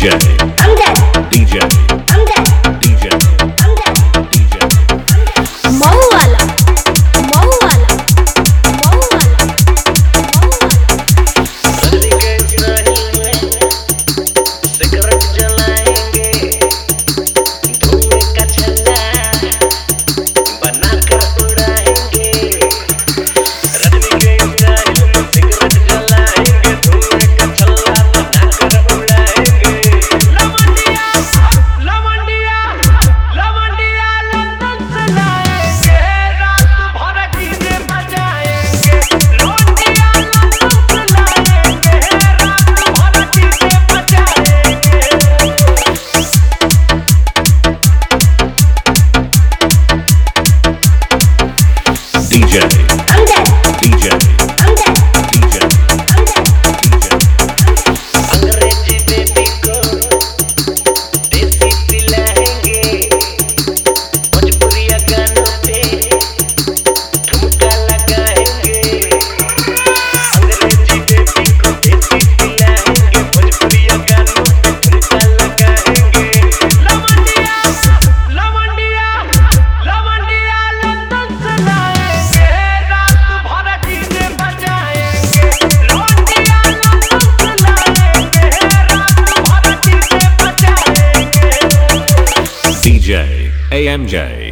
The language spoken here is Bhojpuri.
DJ Amjad, DJ Amjad, DJ Amjad, DJ Mauwala, Mauwala, Mauwala, cigarette जलाएंगे धुएं का छल्ला बनाकर उड़ाएंगे रजनी के स्टाइल में सिगरेट जलाएंगे धुएं का छल्ला बनाकर उड़ाएंगे लवंडिया लवंडिया लवंडिया लंदन से लाएंगे रात भर डीजे बजाएंगे लवंडिया लंदन से लाएंगे रात भर डीजे बजाएंगे DJ Amjad, DJ Amjad, DJ Amjad. अंग्रेजी बेबी को देसी पिलाएंगे भोजपुरिया गानों पे ठुमका लगाएंगे अंग्रेजी बेबी को देसी पिलाएंगे भोजपुरिया गानों पे ठुमका लगाएंगे लवंडिया लवंडिया लवंडिया लंदन से लाएंगे रात भर डीजे बजाएंगे लवंडिया लंदन से लाएंगे रात भर डीजे बजाएंगे DJ AMJ